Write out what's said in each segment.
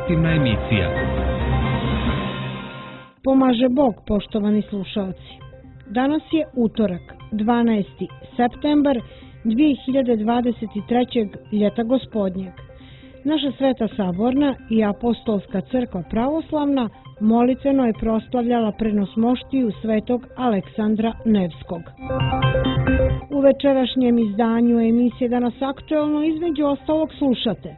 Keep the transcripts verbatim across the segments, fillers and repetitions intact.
informativna emisija. Pomaže Bog, poštovani slušalci. Danas je utorak, dvanaesti septembar dve hiljade dvadeset trećeg. ljeta gospodnjeg. Naša Sveta Saborna i Apostolska crkva pravoslavna molitveno je proslavljala prenosmoštiju svetog Aleksandra Nevskog. U večerašnjem izdanju emisije Danas aktuelno između ostalog slušate.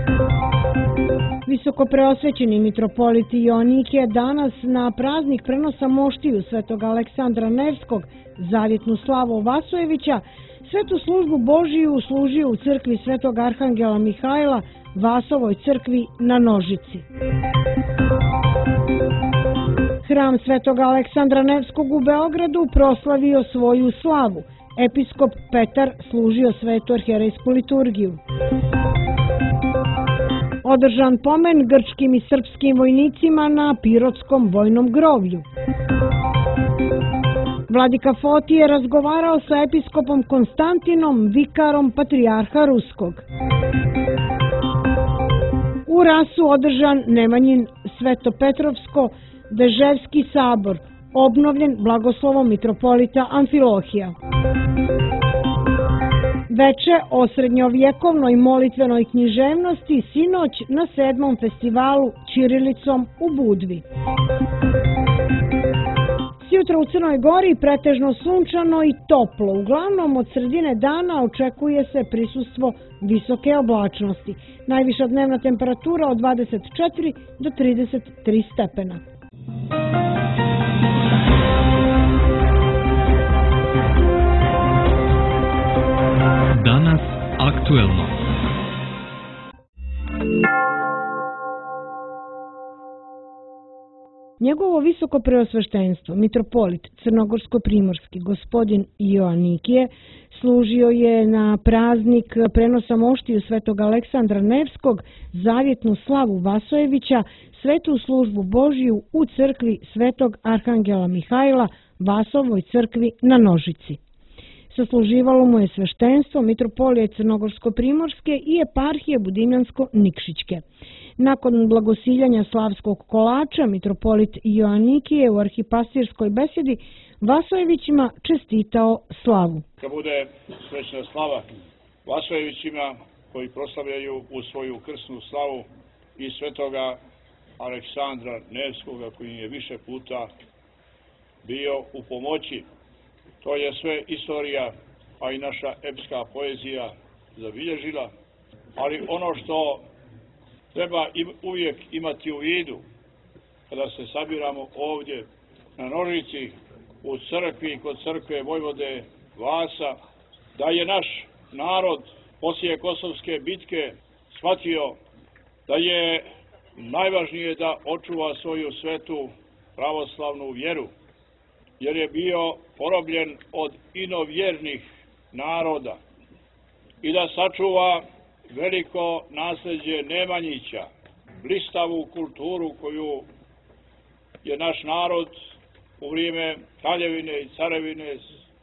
Visoko preosvećeni mitropolit Joanikije danas na praznik prenosa moštiju svetog Aleksandra Nevskog, zavjetnu slavu Vasojevića, svetu službu Božiju služio u crkvi svetog Arhangela Mihajla, Vasovoj crkvi na Nožici. Hram svetog Aleksandra Nevskog u Beogradu proslavio svoju slavu. Episkop Petar služio svetu arhijerejsku liturgiju. Održan pomen grčkim i srpskim vojnicima na Pirotskom vojnom groblju. Vladika Fotije je razgovarao sa episkopom Konstantinom, vikarom patrijarha Ruskog. U Rasu održan Nemanjin Svetopetrovsko-Deževski sabor, obnovljen blagoslovom mitropolita Amfilohija. Veče o srednjovjekovnoj molitvenoj književnosti sinoć na sedmom festivalu Ćirilicom u Budvi. Sjutra u Crnoj Gori pretežno sunčano i toplo. Uglavnom od sredine dana očekuje se prisustvo visoke oblačnosti. Najviša dnevna temperatura od dvadeset četiri do trideset tri stepena. Danas aktuelno. Njegovo visoko preosveštenstvo, mitropolit Crnogorsko-primorski gospodin Joanikije, služio je na praznik prenosa moštiju svetog Aleksandra Nevskog, zavjetnu slavu Vasojevića, svetu službu Božiju u crkvi svetog Arhangela Mihajla, Vasovoj crkvi na Nožici. Sasluživalo mu je sveštenstvo mitropolije Crnogorsko-primorske i eparhije Budimljansko-Nikšićke. Nakon blagosiljanja slavskog kolača, mitropolit Joanikije u arhipastirskoj besedi Vasojevićima čestitao slavu. Kad bude srećna slava Vasojevićima koji proslavljaju u svoju krsnu slavu i svetoga Aleksandra Nevskoga koji je više puta bio u pomoći. To je sve istorija, a i naša epska poezija zabilježila, ali ono što treba uvijek imati u vidu kada se sabiramo ovdje na Nožici u crkvi kod crkve Vojvode Vasa, da je naš narod poslije Kosovske bitke shvatio da je najvažnije da očuva svoju svetu pravoslavnu vjeru, jer je bio porobljen od inovjernih naroda i da sačuva veliko nasljeđe Nemanjića, blistavu kulturu koju je naš narod u vrijeme kraljevine i carevine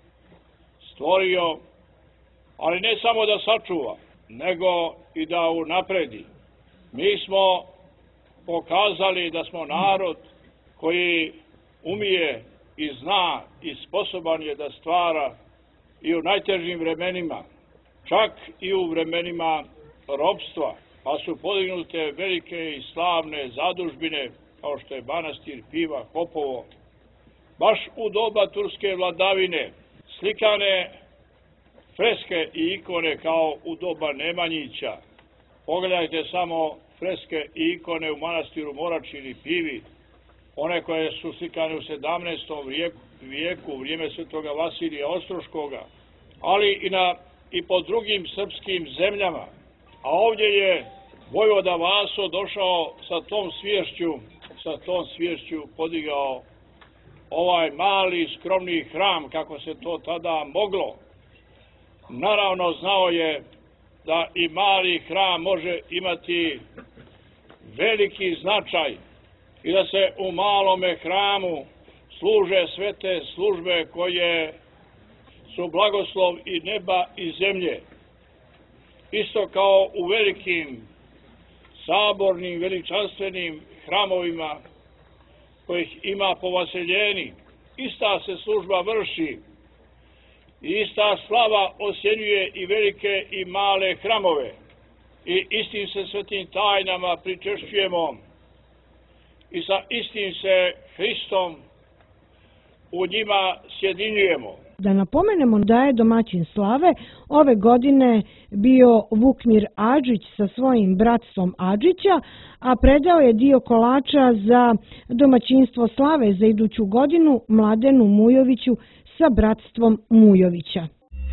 stvorio, ali ne samo da sačuva, nego i da unapredi. Mi smo pokazali da smo narod koji umije i zna i sposoban je da stvara i u najtežim vremenima, čak i u vremenima ropstva, pa su podignute velike i slavne zadužbine, kao što je Manastir Piva Kopovo. Baš u doba turske vladavine slikane freske i ikone kao u doba Nemanjića. Pogledajte samo freske i ikone u manastiru Morač ili Pivi, one koje su slikane u sedamnaestom vijeku, u vrijeme svetoga Vasilija Ostroškoga, ali i, na, i po drugim srpskim zemljama. A ovdje je vojvoda Vaso došao sa tom sviješću, sa tom sviješću podigao ovaj mali skromni hram, kako se to tada moglo. Naravno, znao je da i mali hram može imati veliki značaj i da se u malome hramu služe sve te službe koje su blagoslov i neba i zemlje. Isto kao u velikim sabornim veličanstvenim hramovima kojih ima po vaseljeni, ista se služba vrši i ista slava osjenjuje i velike i male hramove i istim se svetim tajnama pričešćujemo i sa istim se Hristom u njima sjedinjujemo. Da napomenemo da je domaćin slave ove godine bio Vukmir Adžić sa svojim bratstvom Adžića, a predao je dio kolača za domaćinstvo slave za iduću godinu Mladenu Mujoviću sa bratstvom Mujovića.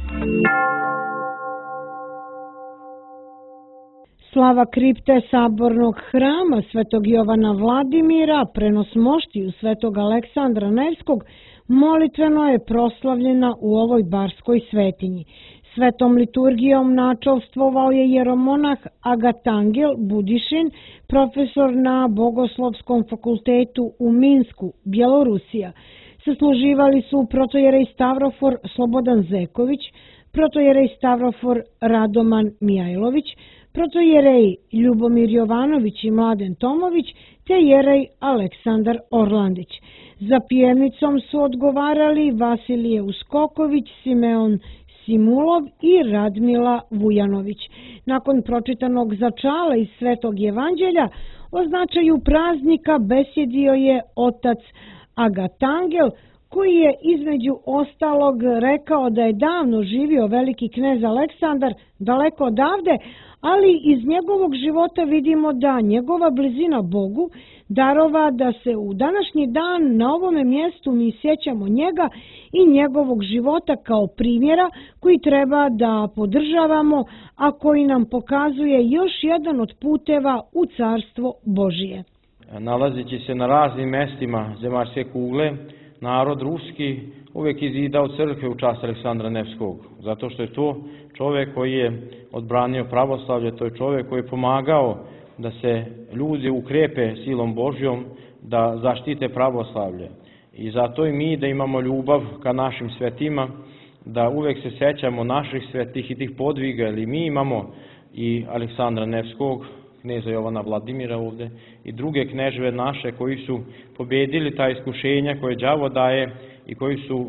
Slava kripte sabornog hrama Svetog Jovana Vladimira, prenos moštiju Svetog Aleksandra Nevskog, molitveno je proslavljena u ovoj barskoj svetinji. Svetom liturgijom načelstvovao je jeromonah Agatangel Budišin, profesor na Bogoslovskom fakultetu u Minsku, Bjelorusija. Sasluživali su protojerej Stavrofor Slobodan Zeković, protojerej Stavrofor Radoman Mijajlović, protojerej Ljubomir Jovanović i Mladen Tomović, te jerej Aleksandar Orlandić. Za pjevnicom su odgovarali Vasilije Uskoković, Simeon Simulov i Radmila Vujanović. Nakon pročitanog začala iz Svetog Evanđelja, o značaju praznika besjedio je otac Agatangel, koji je između ostalog rekao da je davno živio veliki knez Aleksandar daleko odavde, ali iz njegovog života vidimo da njegova blizina Bogu darova da se u današnji dan na ovome mjestu mi sjećamo njega i njegovog života kao primjera koji treba da podržavamo, a koji nam pokazuje još jedan od puteva u Carstvo Božije. Nalazeći se na raznim mestima zemaljske kugle, narod ruski uvijek izidao crkve u čast Aleksandra Nevskog, zato što je to čovjek koji je odbranio pravoslavlje, to je čovjek koji je pomagao da se ljudi ukrepe silom Božjom, da zaštite pravoslavlje. I zato i mi da imamo ljubav ka našim svetima, da uvijek se sećamo naših svetih i tih podviga, jer mi imamo i Aleksandra Nevskog, kneza Jovana Vladimira ovdje, i druge kneževe naše koji su pobedili ta iskušenja koje đavo daje i koji su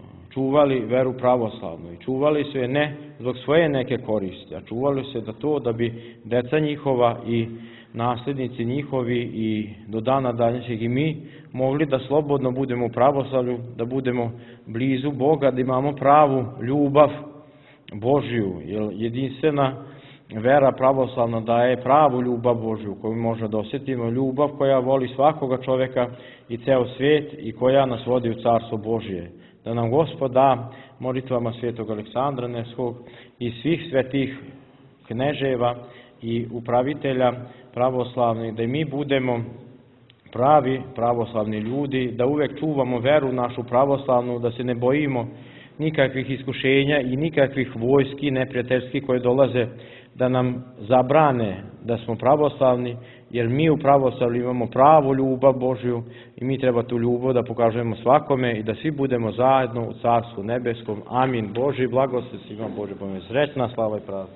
čuvali veru pravoslavnu. I čuvali su je ne zbog svoje neke koristi, a čuvali se da to da bi deca njihova i nasljednici njihovi i do dana daljnjeg i mi mogli da slobodno budemo u pravoslavlju, da budemo blizu Boga, da imamo pravu ljubav Božju, jer jedinstvena vera pravoslavna daje pravu ljubav Božju koju možemo da osjetimo, ljubav koja voli svakoga čovjeka i ceo svijet i koja nas vodi u Carstvo Božje. Da nam Gospod da molitvama svetog Aleksandra Nevskog i svih svetih kneževa i upravitelja pravoslavnih, da i mi budemo pravi pravoslavni ljudi, da uvek čuvamo veru našu pravoslavnu, da se ne bojimo nikakvih iskušenja i nikakvih vojski neprijateljskih koje dolaze da nam zabrane da smo pravoslavni, jer mi u pravoslavlju imamo pravu ljubav Božju i mi treba tu ljubav da pokažemo svakome i da svi budemo zajedno u Carstvu nebeskom. Amin. Božji blagoslov svima, Božja pomoć. Srećna slava i praznik.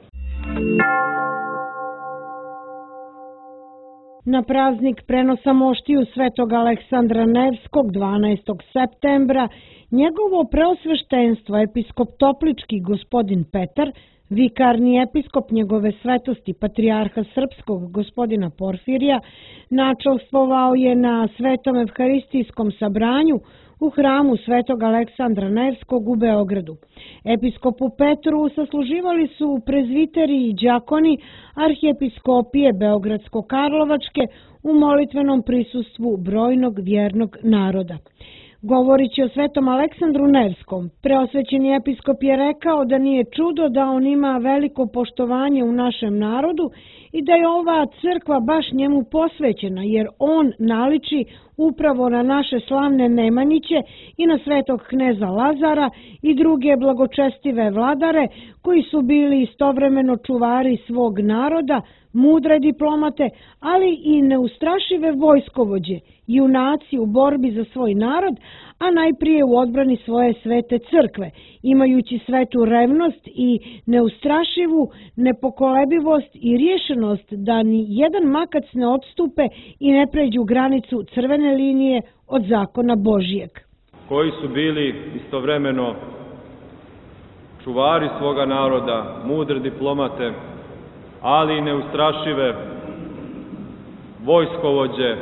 Na praznik prenosa moštiju Svetog Aleksandra Nevskog dvanaestog septembra njegovo preosveštenstvo episkop Toplički gospodin Petar, vikarni episkop njegove svetosti patrijarha srpskog gospodina Porfirija, načelstvovao je na Svetom evharistijskom sabranju u hramu Svetog Aleksandra Nevskog u Beogradu. Episkopu Petru sasluživali su prezviteri i đakoni arhijepiskopije Beogradsko-Karlovačke u molitvenom prisustvu brojnog vjernog naroda. Govorići o Svetom Aleksandru Nevskom, preosvećeni episkop je rekao da nije čudo da on ima veliko poštovanje u našem narodu i da je ova crkva baš njemu posvećena, jer on naliči upravo na naše slavne Nemanjiće i na svetog kneza Lazara i druge blagočestive vladare koji su bili istovremeno čuvari svog naroda, mudre diplomate, ali i neustrašive vojskovođe, junaci u borbi za svoj narod, a najprije u odbrani svoje svete crkve, imajući svetu revnost i neustrašivu nepokolebivost i rješenost da ni jedan makac ne odstupe i ne pređu granicu crvene linije od zakona Božijeg. Koji su bili istovremeno čuvari svoga naroda, mudre diplomate, ali i neustrašive vojskovođe,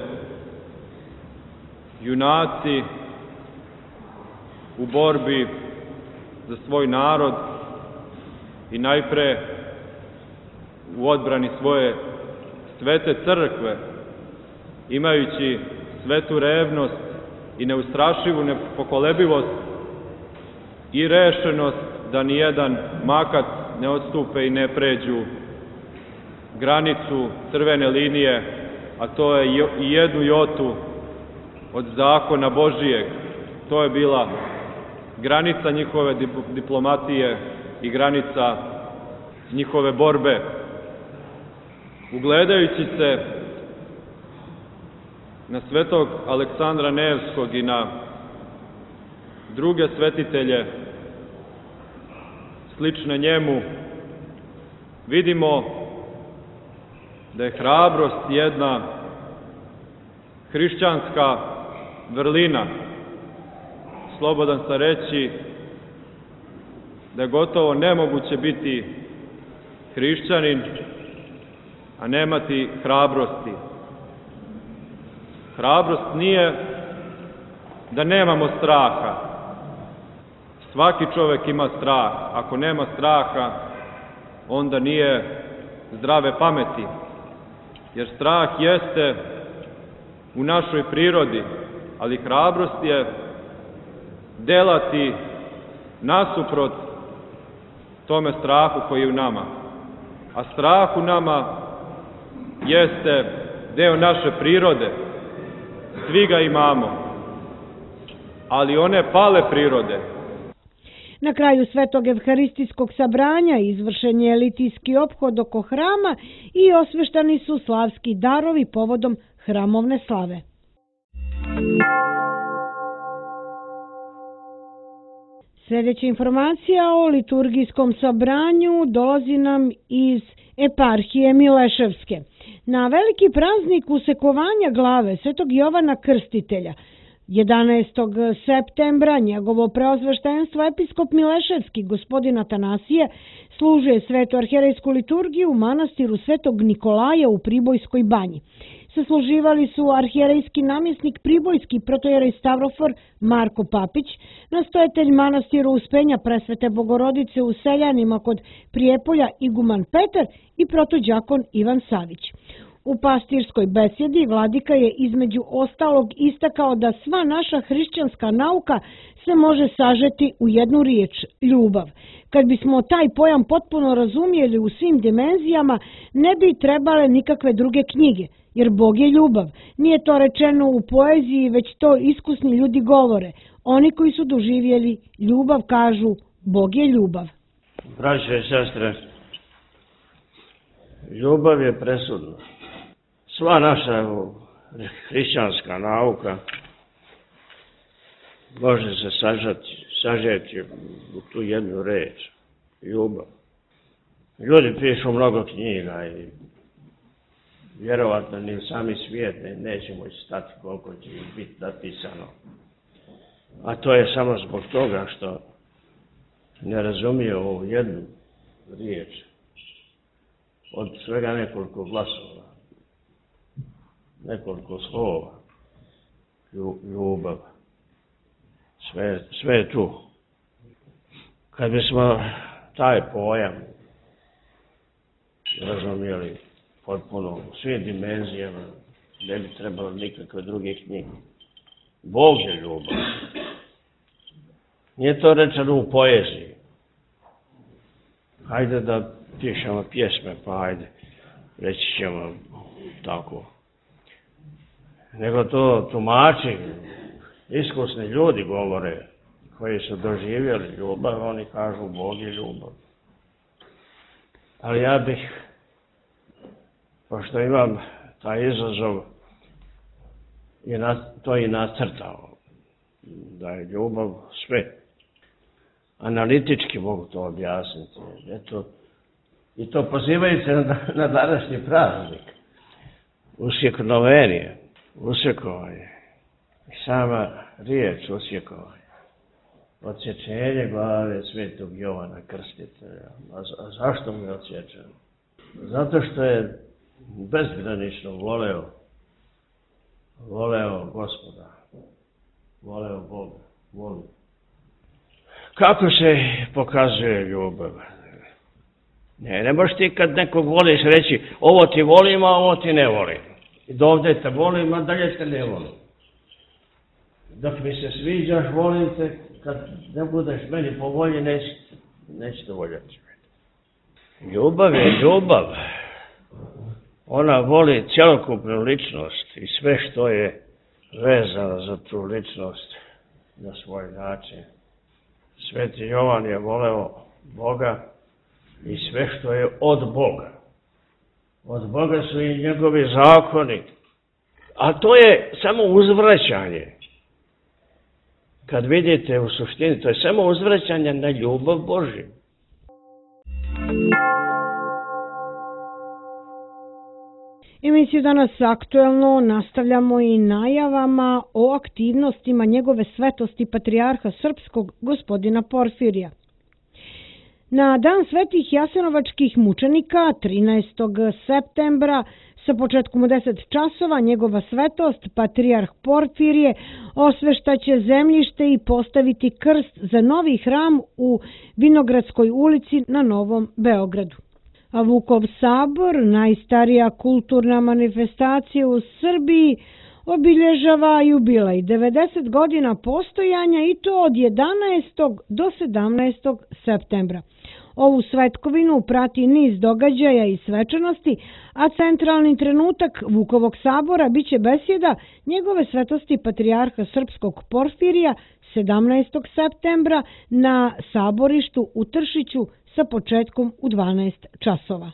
junaci u borbi za svoj narod i najpre u odbrani svoje svete crkve, imajući svetu revnost i neustrašivu nepokolebivost i rešenost da nijedan makac ne odstupe i ne pređu granicu crvene linije, a to je i jednu jotu od zakona Božijeg. To je bila granica njihove diplomatije i granica njihove borbe. Ugledajući se na svetog Aleksandra Nevskog i na druge svetitelje slične njemu, vidimo da je hrabrost jedna hrišćanska vrlina. Slobodan sam reći da je gotovo nemoguće biti hrišćanin, a nemati hrabrosti. Hrabrost nije da nemamo straha. Svaki čovek ima strah. Ako nema straha, onda nije zdrave pameti. Jer strah jeste u našoj prirodi, ali hrabrost je delati nasuprot tome strahu koji je u nama. A strah u nama jeste deo naše prirode. Svi ga imamo, ali one pale prirode. Na kraju svetog evharistijskog sabranja izvršen je litijski ophod oko hrama i osveštani su slavski darovi povodom hramovne slave. Sljedeća informacija o liturgijskom sabranju dolazi nam iz eparhije Mileševske. Na veliki praznik usekovanja glave svetog Jovana Krstitelja, jedanaestog septembra, njegovo preozveštenstvo episkop Mileševski gospodin Atanasije služuje svetu arhijerejsku liturgiju u manastiru svetog Nikolaja u Pribojskoj banji. Sasluživali su arhijerejski namjesnik Pribojski protojerej Stavrofor Marko Papić, nastojatelj manastiru Uspenja Presvete Bogorodice u Seljanima kod Prijepolja iguman Petar i protođakon Ivan Savić. U pastirskoj besjedi vladika je između ostalog istakao da sva naša hrišćanska nauka se može sažeti u jednu riječ – ljubav. Kad bismo taj pojam potpuno razumjeli u svim dimenzijama, ne bi trebale nikakve druge knjige, jer Bog je ljubav. Nije to rečeno u poeziji, već to iskusni ljudi govore. Oni koji su doživjeli ljubav kažu Bog je ljubav. Braće i sestre, ljubav je presudna. Sva naša hrišćanska nauka može se sažeti, sažeti u tu jednu reč, ljubav. Ljudi pišu mnogo knjiga i vjerovatno ni sami svijet neće moći stati koliko će biti napisano. A to je samo zbog toga što ne razumije ovu jednu riječ od svega nekoliko glasova, nekoliko slova, ljubav. Sve, sve je tu. Kad bismo taj pojam razumijeli potpuno u svim dimenzijama, ne bi trebalo nikakve druge knjige. Bog je ljubav. Nije to rečeno u poeziji. Hajde da pišemo pjesme, pa hajde, reći ćemo tako. Nego to tumači, iskusni ljudi govore, koji su doživjeli ljubav, oni kažu Bog je ljubav. Ali ja bih, pošto imam taj izazov, to i nacrtao. da je ljubav sve. Analitički mogu to objasniti. Eto, i to pozivajući na, na današnji praznik. Usjeknovenje, usjekovanje. Sama riječ usjekovanje. Odsječenje glave Svetog Jovana Krstitelja. A, a zašto mu je odsječen? Zato što je bezgranično voleo, voleo Gospoda, voleo Boga, volio. Kako se pokazuje ljubav? Ne, ne možeš ti kad nekog voliš reći ovo ti volim, a ovo ti ne volim. I dovde te volim, a dalje te ne volim. Dok mi se sviđaš, volim te, kad ne budeš meni po volji, nećete voljeti. Ljubav je ljubav. Ona voli cjelokupnu ličnost i sve što je vezano za tu ličnost na svoj način. Sveti Jovan je voleo Boga i sve što je od Boga. Od Boga su i njegovi zakoni. A to je samo uzvraćanje. Kad vidite u suštini, to je samo uzvraćanje na ljubav Božju. Emisiju danas aktuelno nastavljamo i najavama o aktivnostima njegove svetosti patrijarha srpskog gospodina Porfirija. Na dan svetih jasenovačkih mučenika, trinaestog septembra, sa početkom u deset časova, njegova svetost, patrijarh Porfirije, osveštaće zemljište i postaviti krst za novi hram u Vinogradskoj ulici na Novom Beogradu. A Vukov sabor, najstarija kulturna manifestacija u Srbiji, obilježava jubilej devedeset godina postojanja i to od jedanaestog do sedamnaestog septembra. Ovu svetkovinu prati niz događaja i svečanosti, a centralni trenutak Vukovog sabora biće besjeda njegove svetosti patrijarha srpskog Porfirija sedamnaestog septembra na saborištu u Tršiću sa početkom u dvanaest časova.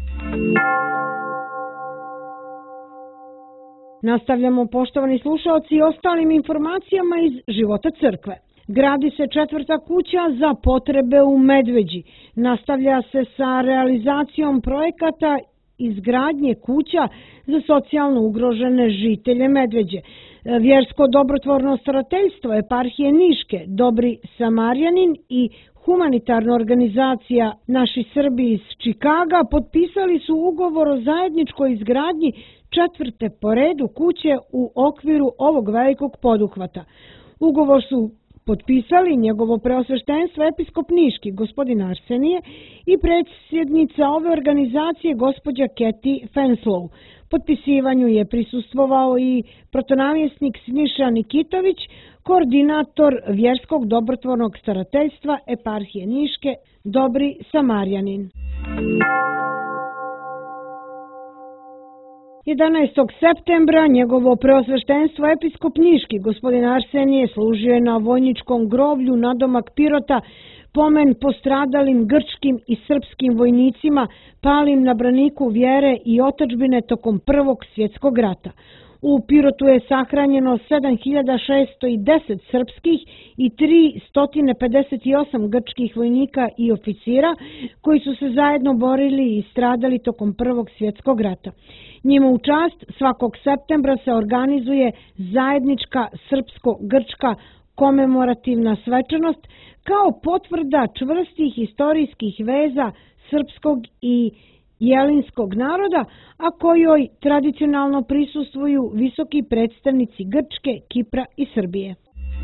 Nastavljamo, poštovani slušaoci, ostalim informacijama iz života crkve. Gradi se četvrta kuća za potrebe u Medveđi. Nastavlja se sa realizacijom projekata izgradnje kuća za socijalno ugrožene žitelje Medveđe. Vjersko dobrotvorno starateljstvo eparhije Niške, Dobri Samarjanin i humanitarna organizacija Naši Srbi iz Čikaga potpisali su ugovor o zajedničkoj izgradnji četvrte po redu kuće u okviru ovog velikog poduhvata. Ugovor su potpisali njegovo preosveštenstvo episkop Niški, gospodin Arsenije, i predsjednica ove organizacije, gospođa Keti Fenslow. Potpisivanju je prisustvovao i protonamjesnik Siniša Nikitović, koordinator Vjerskog dobrotvornog starateljstva eparhije Niške, Dobri Samarjanin. jedanaestog septembra njegovo preosveštenstvo episkop Niški, gospodin Arsenije, služio je na vojničkom groblju nadomak Pirota pomen postradalim grčkim i srpskim vojnicima palim na braniku vjere i otadžbine tokom Prvog svjetskog rata. U Pirotu je sahranjeno sedam hiljada šesto deset srpskih i tristo pedeset osam grčkih vojnika i oficira koji su se zajedno borili i stradali tokom Prvog svjetskog rata. Njima u čast svakog septembra se organizuje zajednička srpsko-grčka komemorativna svečanost kao potvrda čvrstih historijskih veza srpskog i jelinskog naroda, a kojoj tradicionalno prisustvuju visoki predstavnici Grčke, Kipra i Srbije.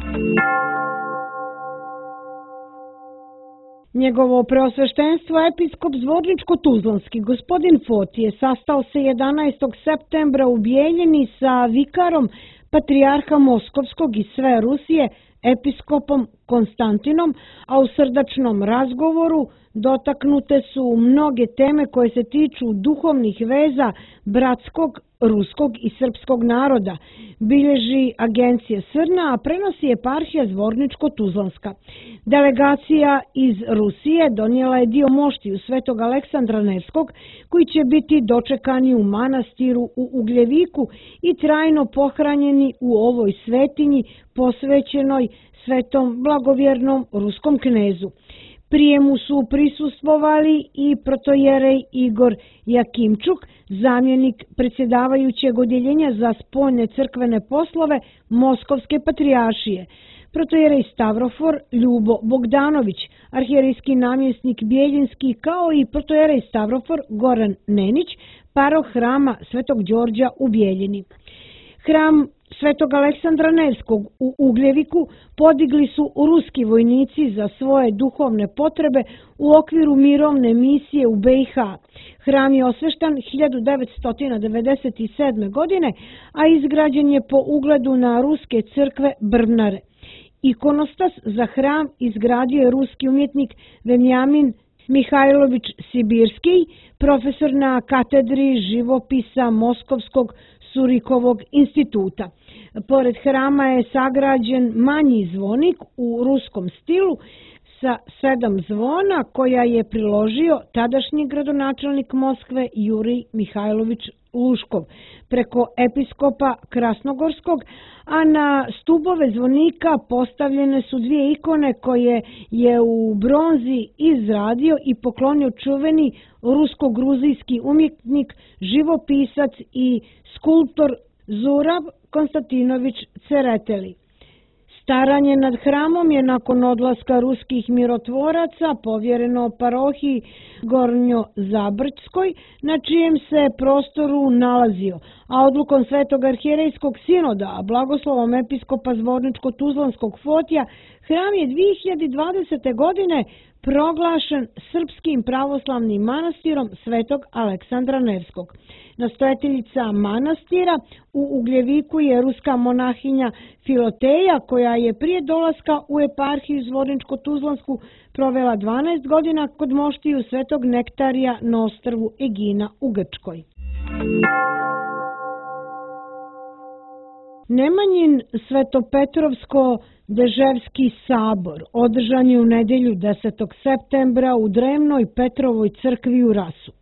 Njegovo preosveštenstvo episkop Zvorničko-Tuzlanski, gospodin Fotije, sastao se jedanaestog septembra u Bijeljini sa vikarom patrijarha Moskovskog i sve Rusije, episkopom Konstantinom, a u srdačnom razgovoru Dotaknute su mnoge teme koje se tiču duhovnih veza bratskog, ruskog i srpskog naroda, bilježi agencija Srna, a prenosi eparhija Zvorničko-Tuzlanska. Delegacija iz Rusije donijela je dio moštiju svetog Aleksandra Nevskog, koji će biti dočekani u manastiru u Ugljeviku i trajno pohranjeni u ovoj svetinji posvećenoj svetom blagovjernom ruskom knezu. Prijemu su prisustvovali i protojerej Igor Jakimčuk, zamjenik predsjedavajućeg odjeljenja za spoljne crkvene poslove Moskovske patrijaršije, protojerej Stavrofor Ljubo Bogdanović, arhijerejski namjesnik Bijeljinski, kao i protojerej Stavrofor Goran Nenić, paroh hrama Svetog Đorđa u Bijeljini. Hram Svetog Aleksandra Nevskog u Ugljeviku podigli su ruski vojnici za svoje duhovne potrebe u okviru mirovne misije u B i H. Hram je osveštan hiljadu devetsto devedeset sedme. godine, a izgrađen je po ugledu na ruske crkve Brvnare. Ikonostas za hram izgradio je ruski umjetnik Venjamin Mihajlović Sibirski, profesor na katedri živopisa Moskovskog Surikovog instituta. Pored hrama je sagrađen manji zvonik u ruskom stilu sa sedam zvona koja je priložio tadašnji gradonačelnik Moskve Jurij Mihajlović Luškov preko episkopa Krasnogorskog, a na stubove zvonika postavljene su dvije ikone koje je u bronzi izradio i poklonio čuveni rusko-gruzijski umjetnik, živopisac i skulptor Zurab Konstantinović Cereteli. Staranje nad hramom je nakon odlaska ruskih mirotvoraca povjereno parohiji Gornjo-Zabrčskoj, na čijem se prostoru nalazio, a odlukom Svetog arhijerejskog sinoda, a blagoslovom episkopa Zvorničko-Tuzlanskog Fotija, hram je dvije hiljade dvadesete. godine proglašen srpskim pravoslavnim manastirom Svetog Aleksandra Nevskog. Nastojateljica manastira u Ugljeviku je ruska monahinja Filoteja, koja je prije dolaska u eparhiju Zvorničko-Tuzlansku provela dvanaest godina kod moštiju Svetog Nektarija na ostrvu Egina u Grčkoj. Nemanjin Svetopetrovsko-Deževski sabor održan je u nedjelju desetog septembra u drevnoj Petrovoj crkvi u Rasu.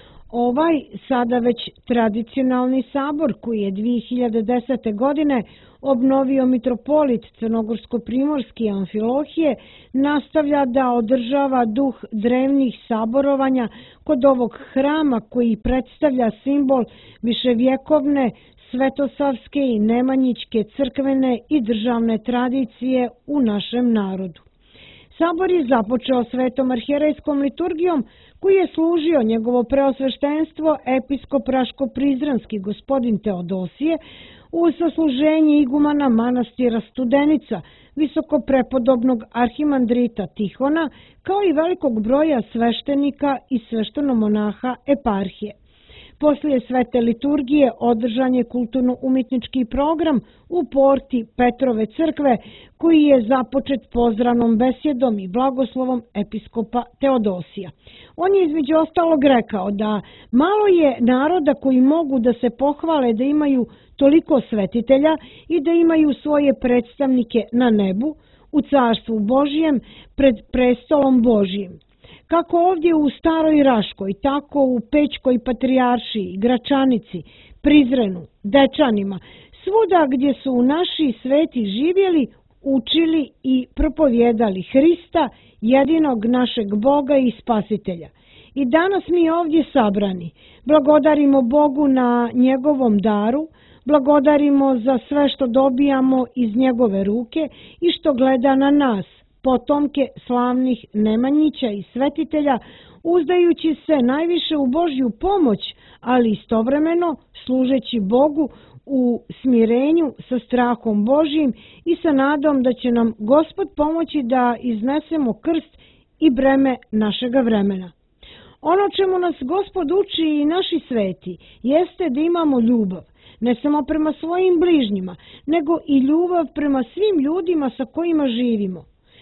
Ovaj sada već tradicionalni sabor, koji je dvije hiljade desete. godine obnovio mitropolit Crnogorsko-primorski Amfilohije, nastavlja da održava duh drevnih saborovanja kod ovog hrama koji predstavlja simbol viševjekovne svetosavske i nemanjićke crkvene i državne tradicije u našem narodu. Sabor je započeo svetom arhijerejskom liturgijom koji je služio njegovo preosveštenstvo episkop Raško-Prizrenski gospodin Teodosije u sasluženje igumana manastira Studenica, visokoprepodobnog arhimandrita Tihona, kao i velikog broja sveštenika i sveštenomonaha eparhije. Poslije svete liturgije održan je kulturno-umjetnički program u porti Petrove crkve, koji je započet pozdravnom besjedom i blagoslovom episkopa Teodosija. On je između ostalog rekao da malo je naroda koji mogu da se pohvale da imaju toliko svetitelja i da imaju svoje predstavnike na nebu, u carstvu Božijem, pred prestolom Božijim. Kako ovdje u Staroj Raškoj, tako u Pećkoj patrijaršiji, Gračanici, Prizrenu, Dečanima, svuda gdje su naši sveti živjeli, učili i propovjedali Hrista, jedinog našeg Boga i Spasitelja. I danas mi ovdje sabrani blagodarimo Bogu na njegovom daru, blagodarimo za sve što dobijamo iz njegove ruke i što gleda na nas, potomke slavnih Nemanjića i svetitelja, uzdajući se najviše u Božju pomoć, ali istovremeno služeći Bogu u smirenju sa strahom Božjim i sa nadom da će nam Gospod pomoći da iznesemo krst i breme našega vremena. Ono čemu nas Gospod uči i naši sveti jeste da imamo ljubav, ne samo prema svojim bližnjima, nego i ljubav prema svim ljudima sa kojima živimo.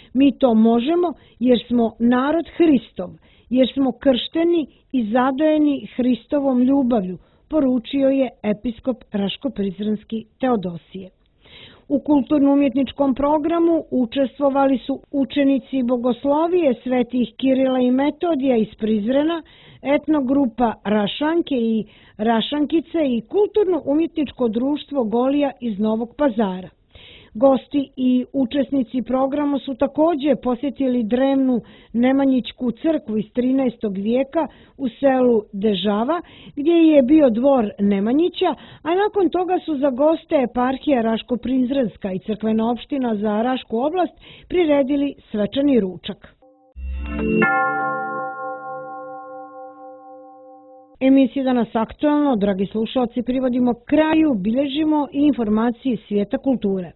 Mi to možemo jer smo narod Hristov, jer smo kršteni i zadojeni Hristovom ljubavlju, poručio je episkop Raško-Prizrenski Teodosije. U kulturno-umjetničkom programu učestvovali su učenici bogoslovije svetih Kirila i Metodija iz Prizrena, etnogrupa Rašanke i Rašankice i kulturno-umjetničko društvo Golija iz Novog Pazara. Gosti i učesnici programa su također posjetili drevnu Nemanjićku crkvu iz trinaestog vijeka u selu Dežava, gdje je bio dvor Nemanjića, a nakon toga su za goste eparhija Raško-Prizrenska i crkvena opština za Rašku oblast priredili svečani ručak. Emisija Danas aktualno, dragi slušalci, privodimo kraju, bilježimo i informacije svijeta kulture.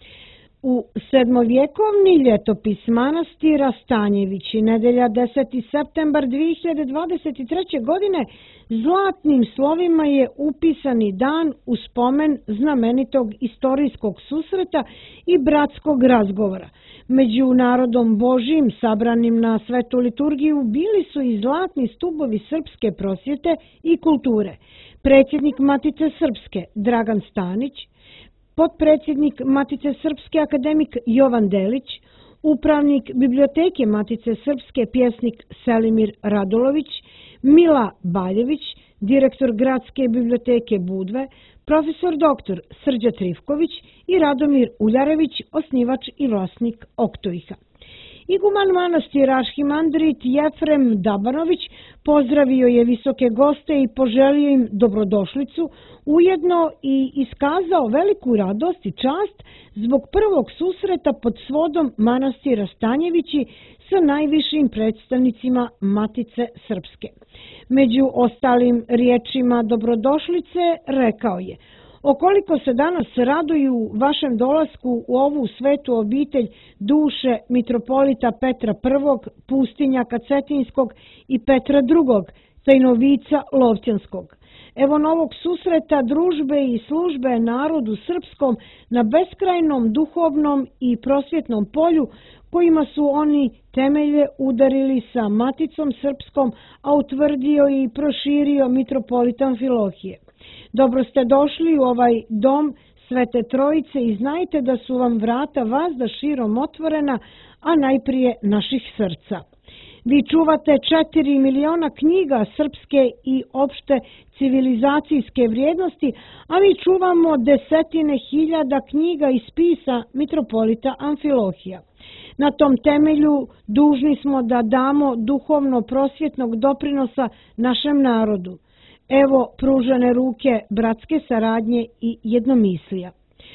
U sedmovjekovni ljetopis manastira Stanjevići, nedelja deseti septembar dvije hiljade dvadeset treće. godine, zlatnim slovima je upisani dan u spomen znamenitog istorijskog susreta i bratskog razgovora. Među narodom Božijim sabranim na svetu liturgiju bili su i zlatni stubovi srpske prosvjete i kulture. Predsjednik Matice Srpske Dragan Stanić, potpredsjednik Matice Srpske akademik Jovan Delić, upravnik biblioteke Matice Srpske pjesnik Selimir Radulović, Mila Baljević, direktor gradske biblioteke Budve, profesor doktor Srđa Trifković i Radomir Uljarević, osnivač i vlasnik Oktoiha. Iguman manastira arhimandrit Jefrem Dabanović pozdravio je visoke goste i poželio im dobrodošlicu, ujedno i iskazao veliku radost i čast zbog prvog susreta pod svodom manastira Stanjevići sa najvišim predstavnicima Matice Srpske. Među ostalim riječima dobrodošlice rekao je: "Okoliko se danas raduju vašem dolasku u ovu svetu obitelj duše mitropolita Petra prvog, pustinjaka Cetinskog i Petra drugog, tajnovica Lovćanskog. Evo novog susreta, družbe i službe narodu srpskom na beskrajnom duhovnom i prosvjetnom polju, kojima su oni temelje udarili sa Maticom Srpskom, a utvrdio i proširio mitropolita Amfilohije. Dobro ste došli u ovaj dom Svete Trojice i znajte da su vam vrata vazda širom otvorena, a najprije naših srca. Vi čuvate četiri miliona knjiga srpske i opšte civilizacijske vrijednosti, a mi čuvamo desetine hiljada knjiga i spisa mitropolita Amfilohija. Na tom temelju dužni smo da damo duhovno prosvjetnog doprinosa našem narodu. Evo pružene ruke bratske saradnje i jednomislija."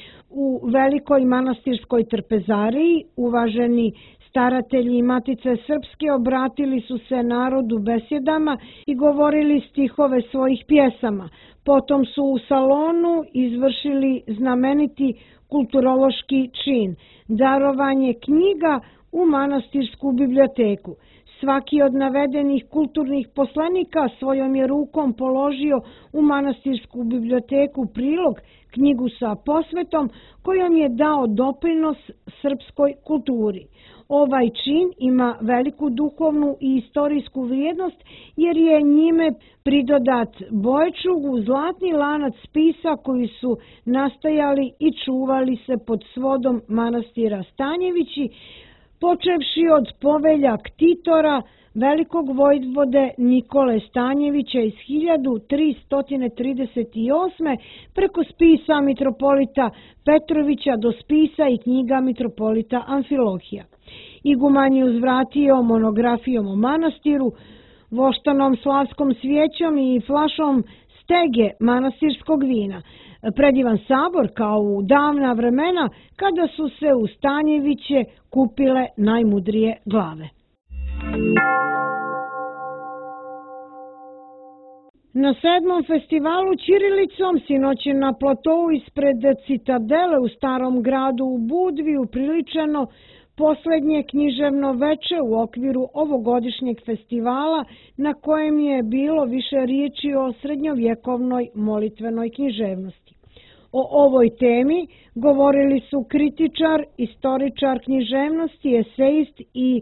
U Velikoj manastirskoj trpezariji uvaženi staratelji Matice Srpske obratili su se narodu besjedama i govorili stihove svojih pjesama. Potom su u salonu izvršili znameniti kulturološki čin, darovanje knjiga u manastirsku biblioteku. Svaki od navedenih kulturnih poslanika svojom je rukom položio u manastirsku biblioteku prilog, knjigu sa posvetom kojom je dao doprinos srpskoj kulturi. Ovaj čin ima veliku duhovnu i istorijsku vrijednost jer je njime pridodat Boječugu zlatni lanac spisa koji su nastajali i čuvali se pod svodom manastira Stanjevići, počevši od povelja Ktitora, velikog vojvode Nikole Stanjevića iz hiljadu tristo trideset osme. preko spisa mitropolita Petrovića do spisa i knjiga mitropolita Amfilohija. Iguman je uzvratio monografijom o manastiru, voštanom slavskom svijećom i flašom stege manastirskog vina. Predivan sabor kao u davna vremena kada su se u Stanjeviće kupile najmudrije glave. Na sedmom festivalu ćirilicom sinoć je na platovu ispred Citadele u Starom gradu u Budvi upriličeno posljednje književno veče u okviru ovogodišnjeg festivala na kojem je bilo više riječi o srednjovjekovnoj molitvenoj književnosti. O ovoj temi govorili su kritičar, istoričar književnosti, esejist i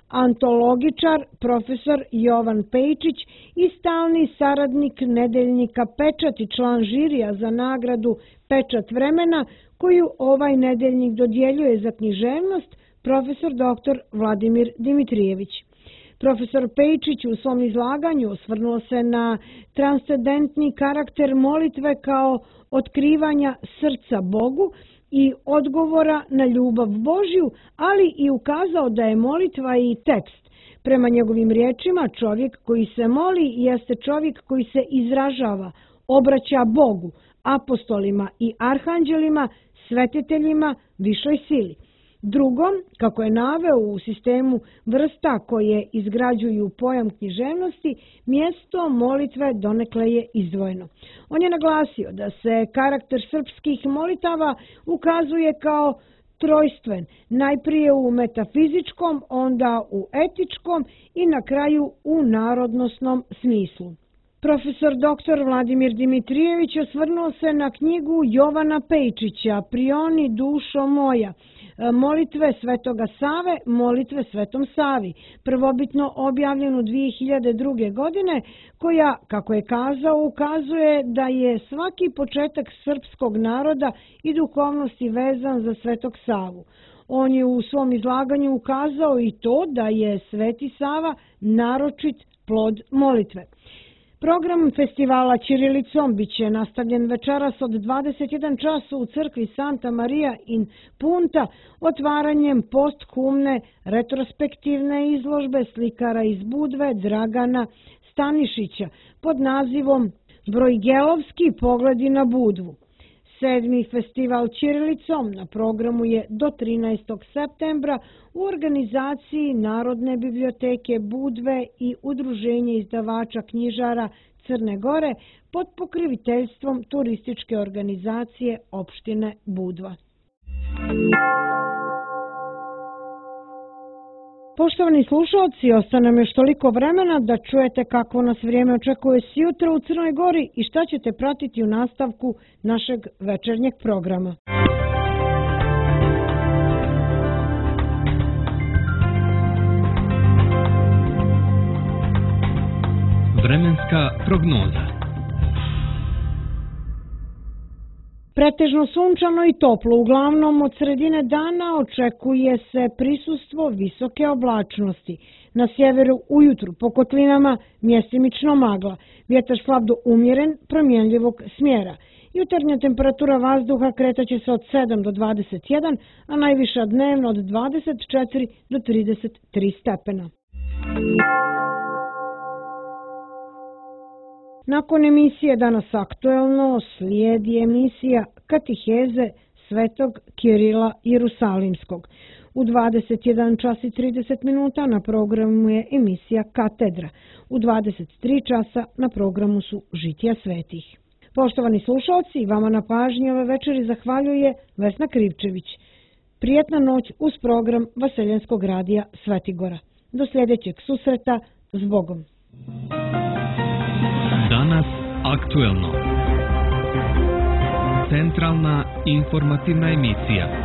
antologičar profesor Jovan Pejčić i stalni saradnik nedeljnika Pečat i član žirija za nagradu Pečat vremena koju ovaj nedeljnik dodjeljuje za književnost profesor doktor Vladimir Dimitrijević. Profesor Pejčić u svom izlaganju osvrnuo se na transcendentni karakter molitve kao otkrivanja srca Bogu i odgovora na ljubav Božju, ali i ukazao da je molitva i tekst. Prema njegovim riječima, čovjek koji se moli jeste čovjek koji se izražava, obraća Bogu, apostolima i arhanđelima, svetiteljima, višoj sili. Drugo, kako je naveo u sistemu vrsta koje izgrađuju pojam književnosti, mjesto molitve donekle je izdvojeno. On je naglasio da se karakter srpskih molitava ukazuje kao trojstven, najprije u metafizičkom, onda u etičkom i na kraju u narodnosnom smislu. Profesor doktor Vladimir Dimitrijević osvrnuo se na knjigu Jovana Pejčića Prioni dušo moja, molitve Svetoga Save, molitve Svetom Savi, prvobitno objavljenu dvije hiljade druge. godine, koja, kako je kazao, ukazuje da je svaki početak srpskog naroda i duhovnosti vezan za Svetog Savu. On je u svom izlaganju ukazao i to da je Sveti Sava naročit plod molitve. Program festivala ćirilicom biće nastavljen večeras od dvadeset jedan čas u crkvi Santa Maria in Punta otvaranjem posthumne retrospektivne izložbe slikara iz Budve Dragana Stanišića pod nazivom Brojgelovski pogledi na Budvu. Sedmi festival ćirilicom na programu je do trinaestog septembra u organizaciji Narodne biblioteke Budve i Udruženje izdavača knjižara Crne Gore pod pokroviteljstvom turističke organizacije opštine Budva. Poštovani slušalci, ostane nam još toliko vremena da čujete kako nas vrijeme očekuje sjutra u Crnoj Gori i šta ćete pratiti u nastavku našeg večernjeg programa. Vremenska prognoza. Pretežno sunčano i toplo, uglavnom od sredine dana očekuje se prisustvo visoke oblačnosti. Na sjeveru ujutru po kotlinama mjestimično magla, vjetar slab do umjeren, promjenljivog smjera. Jutarnja temperatura vazduha kretaće se od sedam do dvadeset jedan, a najviša dnevno od dvadeset četiri do trideset tri stepena. Nakon emisije Danas aktuelno slijedi emisija Katiheze Svetog Kirila Jerusalimskog. U dvadeset jedan čas i trideset minuta na programu je emisija Katedra. U dvadeset tri časa na programu su Žitija svetih. Poštovani slušalci, vama na pažnji ove večeri zahvaljuje Vesna Krivčević. Prijetna noć uz program Vaseljenskog radija Svetigora. Do sljedećeg susreta, s Bogom. Danas aktuelno. Centralna informativna emisija.